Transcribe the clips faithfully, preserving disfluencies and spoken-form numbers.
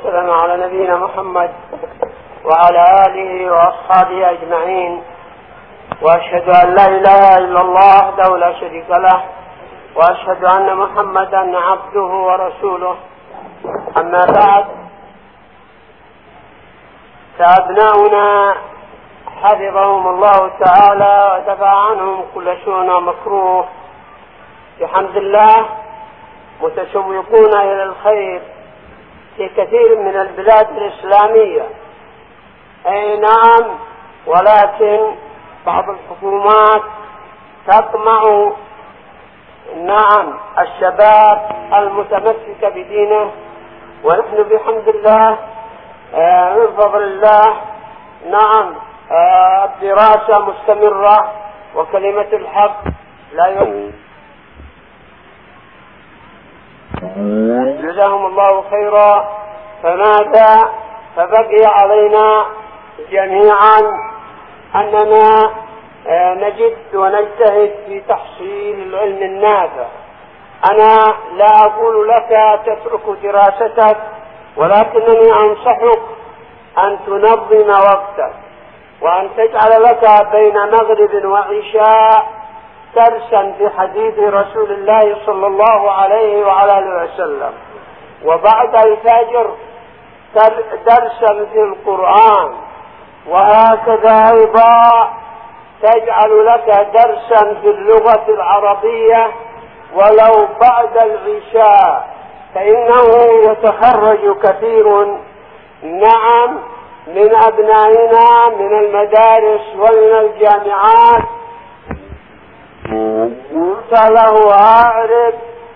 وسلم على نبينا محمد وعلى آله وأصحابه أجمعين، وأشهد أن لا إله إلا الله وحده لا شريك له، وأشهد أن محمدا عبده ورسوله. أما بعد، فأبناؤنا حفظهم الله تعالى ودفع عنهم كل شؤم ومكروه بحمد الله متشوقون إلى الخير في كثير من البلاد الإسلامية. أي نعم، ولكن بعض الحكومات تطمع نعم الشباب المتمسك بدينه، ونحن بحمد الله آه من فضل الله نعم آه الدراسة مستمرة وكلمة الحق لا يوم. جزاهم الله خيرا. فماذا فبقي علينا جميعا أننا آه نجد ونجتهد في تحصيل العلم النافع. أنا لا أقول لك تترك دراستك، ولكنني أنصحك أن تنظم وقتك، وأن تجعل لك بين مغرب وعشاء درسا في حديث رسول الله صلى الله عليه وعلى آله وسلم، وبعد الفجر درسا في القرآن، وهكذا أيضا تجعل لك درسا في اللغة العربية ولو بعد العشاء، فإنه يتخرج كثير نعم من أبنائنا من المدارس ومن الجامعات قلت له أعرف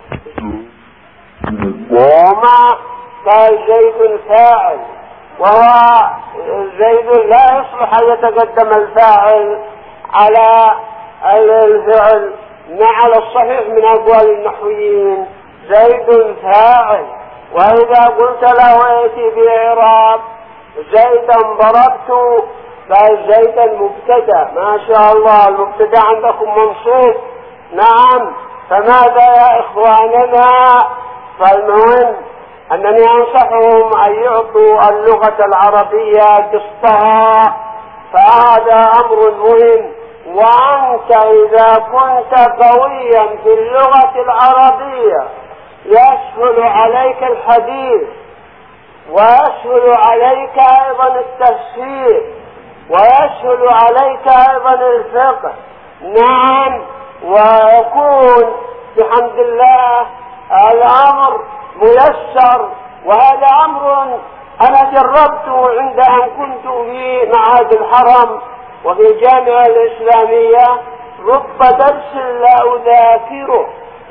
وما قال زيد فاعل، وهو زيد لا يصلح أن يتقدم الفاعل على الفعل على الصحيح من أقوال النحويين. زيد فاعل، وإذا قلت له ائتي بإعراب زيدا ضربت قال زيدا مبتدا، ما شاء الله المبتدا عندكم منصوب نعم. فماذا يا إخواننا؟ فالمهم أنني أنصحهم أن يعطوا اللغة العربية قسطها، فهذا أمر مهم. وأنت إذا كنت قويا في اللغة العربية يسهل عليك الحديث، ويسهل عليك أيضا التفسير، ويسهل عليك أيضا الفقه نعم، ويكون بحمد الله الأمر ميسر. وهذا أمر أنا جربته عند أن كنت في معهد الحرم وفي الجامعة الإسلامية. رب درس لا أذاكره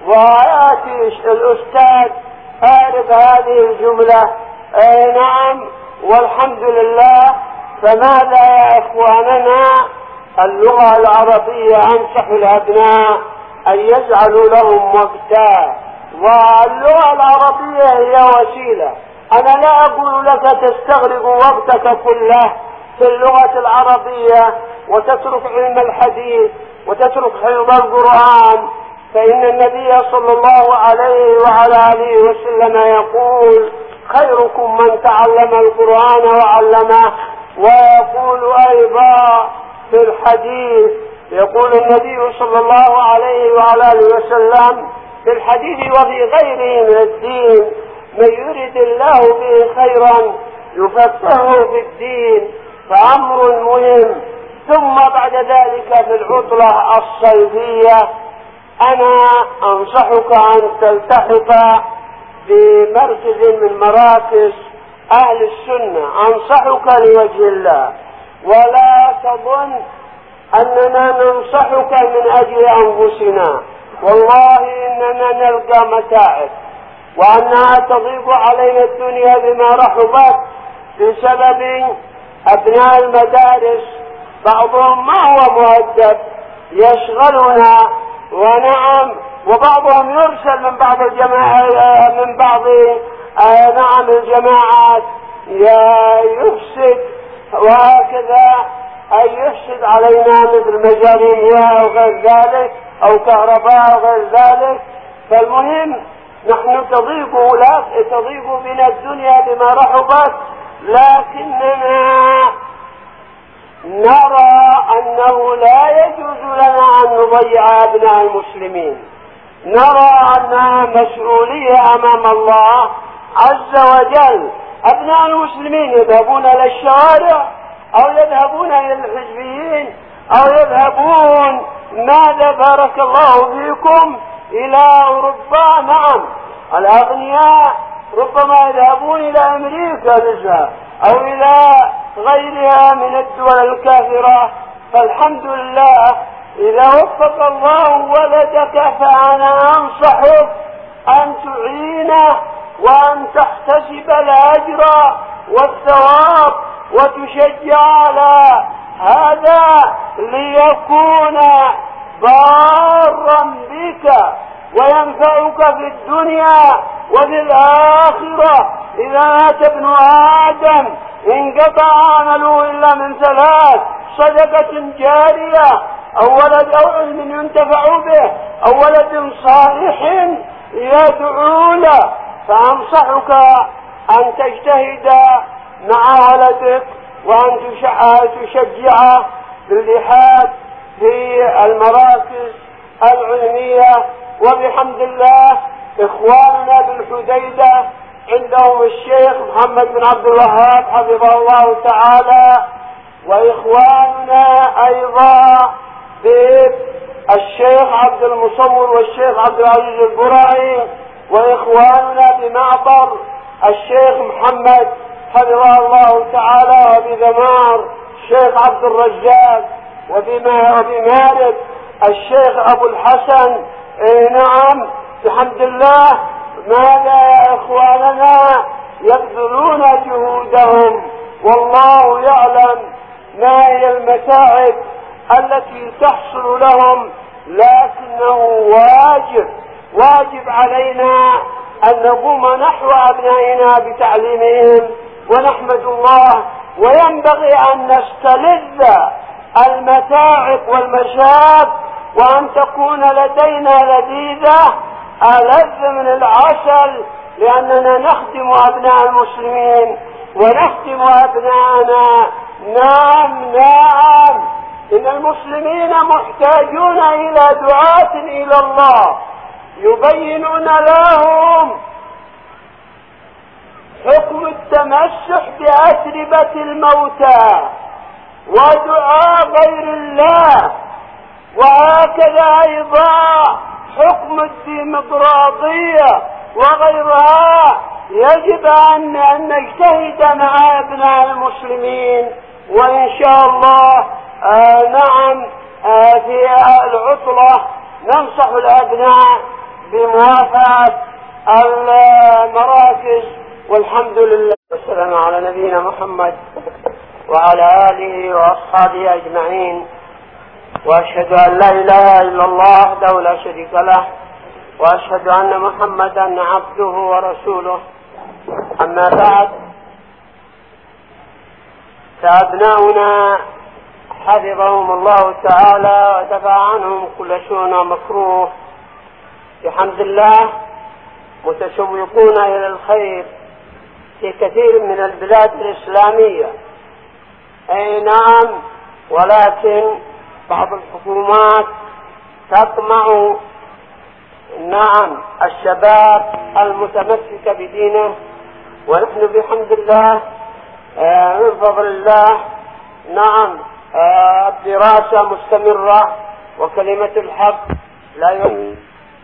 ويأتي الأستاذ أعرف هذه الجملة أي نعم والحمد لله. فماذا يا إخواننا؟ اللغة العربية أنصح الأبناء أن يجعلوا لهم وقتا، واللغة العربية هي وسيلة. أنا لا أقول لك تستغرق وقتك كله في اللغة العربية وتترك علم الحديث وتترك حفظ القرآن، فإن النبي صلى الله عليه وعلى آله وسلم يقول خيركم من تعلم القرآن وعلمه. ويقول أيضا في الحديث، يقول النبي صلى الله عليه وعلى آله وسلم في الحديث وفي غيره من الدين من يريد الله به خيرا يفقهه في الدين، فأمر مهم. ثم بعد ذلك في العطلة الصيفية أنا أنصحك أن تلتحق بمركز من مراكز أهل السنة، أنصحك لوجه الله، ولا تظن أننا ننصحك من أجل أنفسنا، والله إننا نلقى متاعب وأنها تضيق علينا الدنيا بما رحبت بسبب أبناء المدارس. بعضهم ما هو مؤدب يشغلنا ونعم، وبعضهم يرسل من بعض الجماعة من بعض نعم الجماعات يفسد، وهكذا أن يفسد علينا مثل مجاري مياه وغير ذلك أو كهرباء وغير ذلك. فالمهم نحن تضيق لا تضيق بنا الدنيا بما رحبت، لكننا نرى أنه لا يجوز لنا أن نضيع أبناء المسلمين. نرى أنها مسؤولية أمام الله عز وجل. أبناء المسلمين يذهبون إلى الشوارع أو يذهبون إلى الحزبيين أو يذهبون ماذا بارك الله فيكم إلى أوروبا. نعم، الأغنياء ربما يذهبون إلى أمريكا مثلا أو إلى غيرها من الدول الكافرة. فالحمد لله إذا وفق الله ولدك فأنا أنصحك أن تعينه وأن تحتسب الأجر والثواب وتشجع على هذا ليكون بارا بك وينفعك في الدنيا وفي الآخرة. إذا مات ابن آدم انقطع عمله إلا من ثلاث: صدقة جارية أو ولد أو علم ينتفع به أو ولد صالح يدعو له. فأنصحك أن تجتهد مع ولدك وأن تشجعه باللحاد في المراكز العلمية. وبحمد الله إخواننا بالحديدة عندهم الشيخ محمد بن عبد الوهاب حفظه الله تعالى، وإخواننا أيضا بالشيخ عبد المصور والشيخ عبد العزيز البرعي، وإخواننا بمعبر الشيخ محمد حفظه الله تعالى، وبذمار الشيخ عبد الرزاق، وبمارب الشيخ أبو الحسن. إيه نعم، بحمد الله. ماذا يا إخواننا يبذلون جهودهم، والله يعلم ما هي المتاعب التي تحصل لهم، لكنه واجب واجب علينا أن نقوم نحو أبنائنا بتعليمهم ونحمد الله. وينبغي أن نستلذ المتاعب والمشاق وأن تكون لدينا لذيذة ألذ من العسل، لأننا نخدم أبناء المسلمين ونخدم أبناءنا. نعم نعم، إن المسلمين محتاجون إلى دعاة إلى الله يبينون لهم حكم التمسح بأتربة الموتى ودعاء غير الله، وهكذا أيضا حكم الديمقراطية وغيرها. يجب أن نجتهد مع أبناء المسلمين، وإن شاء الله آه نعم آه في العطلة ننصح الأبناء بموافقة المراكز. والحمد لله والسلام على نبينا محمد وعلى آله وأصحابه أجمعين، وأشهد أن لا إله إلا الله وحده لا شريك له، وأشهد أن محمدا عبده ورسوله. أما بعد، فأبناؤنا حفظهم الله تعالى ودفع عنهم كل شؤون مكروه بحمد الله متشوقون إلى الخير في كثير من البلاد الإسلامية. أي نعم، ولكن بعض الحكومات تطمع نعم الشباب المتمسك بدينه، ونحن بحمد الله آه من فضل الله نعم آه الدراسة مستمرة وكلمة الحق لا يوم.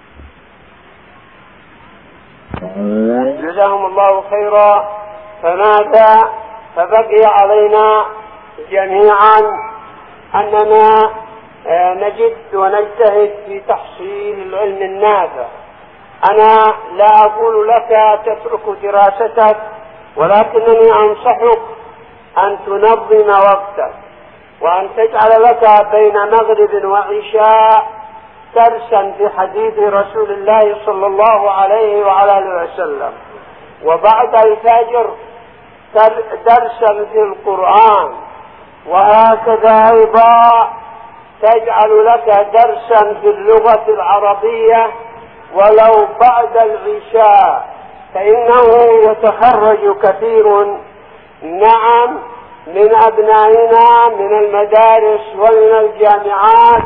جزاهم الله خيرا. فماذا فبقي علينا جميعا أننا آه نجد ونجتهد في تحصيل العلم النافع. أنا لا أقول لك تترك دراستك، ولكنني أنصحك أن تنظم وقتك وأن تجعل لك بين مغرب وعشاء درسا في حديث رسول الله صلى الله عليه وعلى آله وسلم، وبعد الفجر درسا في القرآن، وهكذا أيضا تجعل لك درسا في اللغة العربية ولو بعد العشاء، فإنه يتخرج كثير نعم من أبنائنا من المدارس ومن الجامعات.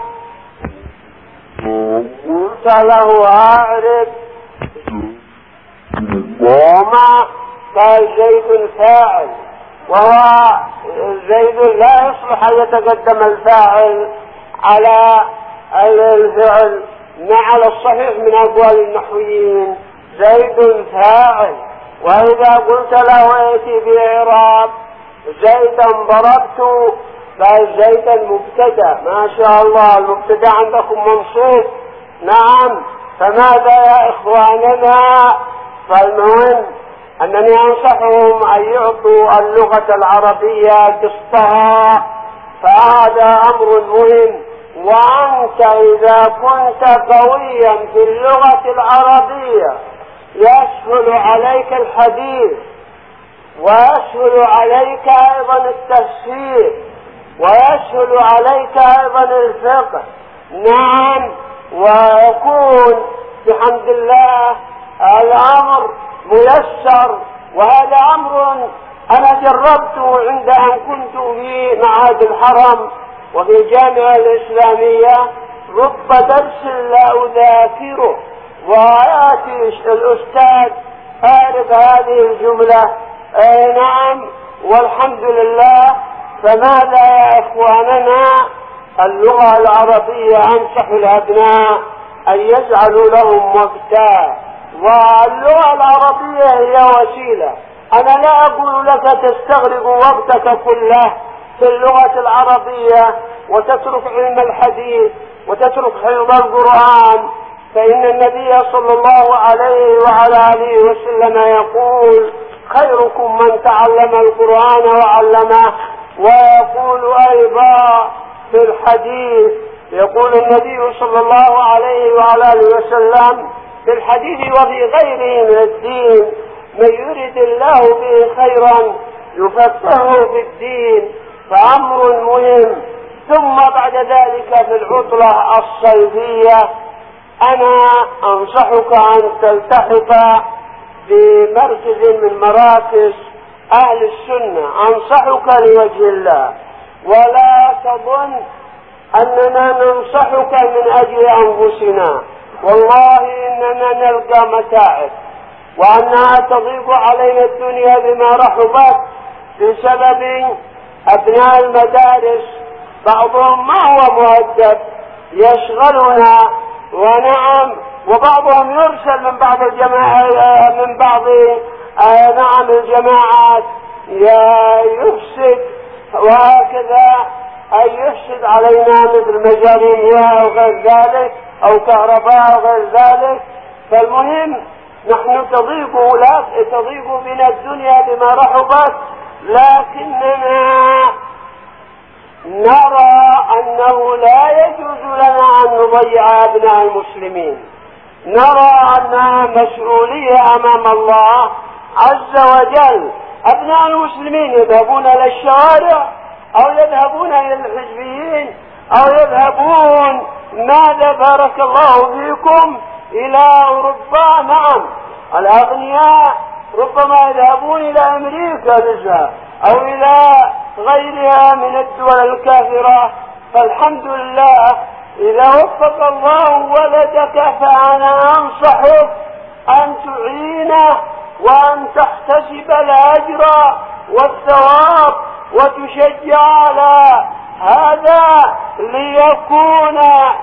قلت له أعرف وما؟ قال زيد فاعل، وهو زيد لا يصلح أن يتقدم الفاعل على الفعل على الصحيح من أقوال النحويين، زيد فاعل. وإذا قلت له ائتي بإعراب زيدا ضربت، قال زيدا مبتدا، ما شاء الله المبتدا عندكم منصوب. نعم، فماذا يا إخواننا؟ فالمهم أنني أنصحهم أن يعطوا اللغة العربية قسطها، فهذا أمر مهم. وأنت إذا كنت قويا في اللغة العربية يسهل عليك الحديث، ويسهل عليك أيضا التفسير، ويسهل عليك أيضا الفقه. نعم، ويكون بحمد الله الأمر ميسر. وهذا أمر أنا جربته عند أن كنت في معهد الحرم وفي الجامعة الإسلامية. رب درس لا أذاكره ويأتي الأستاذ فارق هذه الجملة، أي نعم والحمد لله. فماذا يا إخواننا؟ اللغة العربية أنصح الأبناء أن يجعلوا لهم وقتا، واللغة العربية هي وسيلة. أنا لا أقول لك تستغرق وقتك كله في اللغة العربية وتترك علم الحديث وتترك حفظ القرآن، فإن النبي صلى الله عليه وعلى آله وسلم يقول خيركم من تعلم القرآن وعلمه. ويقول أيضا في الحديث، يقول النبي صلى الله عليه وعلى آله وسلم في الحديث وفي غيره من الدين: من يرد الله به خيرا يفقهه في الدين. فأمر مهم. ثم بعد ذلك في العطلة الصيفية أنا أنصحك أن تلتحق بمركز من مراكز أهل السنة، أنصحك لوجه الله، ولا تظن أننا ننصحك من أجل أنفسنا. والله إننا نلقى متاعب، وأنها تضيق علينا الدنيا بما رحبت بسبب أبناء المدارس. بعضهم ما هو مؤدب يشغلنا، ونعم وبعضهم يرسل من بعض الجماعة من بعض آه نعم الجماعات يفسد، وهكذا أن يفسد علينا مثل مجاري مياه أو غير ذلك أو كهرباء أو غير ذلك. فالمهم نحن تضيق لا تضيق بنا الدنيا بما رحبت، لكننا نرى أنه لا يجوز لنا أن نضيع أبناء المسلمين. نرى أنها مسؤولية أمام الله عز وجل. أبناء المسلمين يذهبون إلى الشوارع أو يذهبون إلى الحزبيين أو يذهبون ماذا بارك الله فيكم إلى أوروبا. نعم، الأغنياء ربما يذهبون إلى أمريكا نزهة أو إلى غيرها من الدول الكافرة. فالحمد لله إذا وفق الله ولدك فأنا أنصحك أن تعينه وأن تحتسب الأجر والثواب وتشجع على هذا ليكون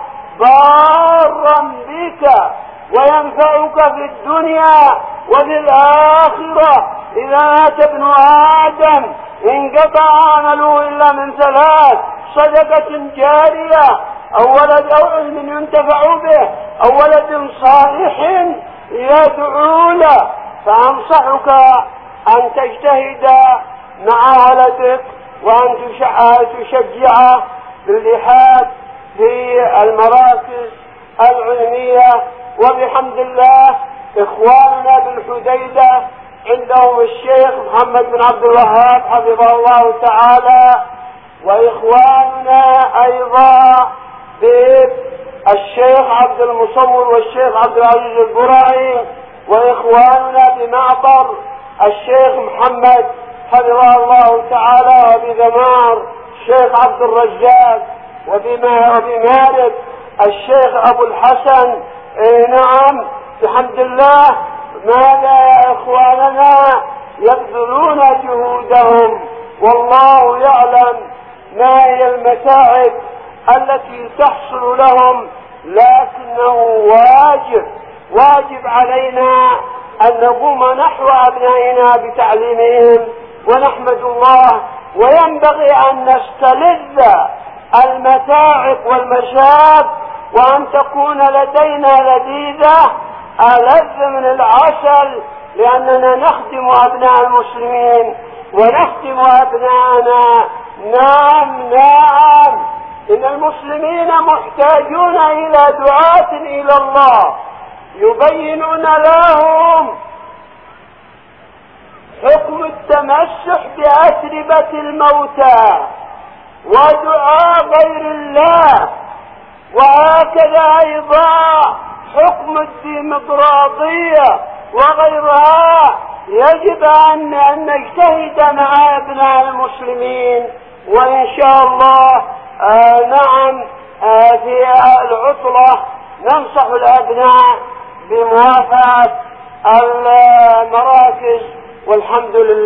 بارا بك وينفعك في الدنيا وفي الآخرة. إذا مات ابن آدم انقطع عمله إلا من ثلاث: صدقة جارية أو ولد أو علم ينتفع به أو ولد صالح يدعو له. فأنصحك أن تجتهد مع ولدك وأن تشجعه بالإلحاد في المراكز العلمية. وبحمد الله إخواننا بالحديدة عندهم الشيخ محمد بن عبد الوهاب حفظه الله تعالى، وإخواننا أيضا الشيخ عبد المصور والشيخ عبد العزيز البرعي، وإخواننا بمعبر الشيخ محمد حفظه الله تعالى، وبذمار الشيخ عبد الرزاق، وبمارب الشيخ أبو الحسن. إيه نعم، بحمد الله. ماذا يا إخواننا يبذلون جهودهم، والله يعلم ما هي المتاعب التي تحصل لهم، لكنه واجب واجب علينا أن نقوم نحو أبنائنا بتعليمهم، ونحمد الله. وينبغي أن نستلذ المتاعب والمشاق، وأن تكون لدينا لذيذة ألذ من العسل، لأننا نخدم أبناء المسلمين ونخدم أبناءنا. نعم نعم، إن المسلمين محتاجون إلى دعاة إلى الله يبينون لهم حكم التمسح بأتربة الموتى ودعاء غير الله، وهكذا أيضا حكم الديمقراطية وغيرها. يجب أن نجتهد مع أبناء المسلمين، وإن شاء الله آه نعم آه في العطلة ننصح الأبناء بموافقة المراكز، والحمد لله.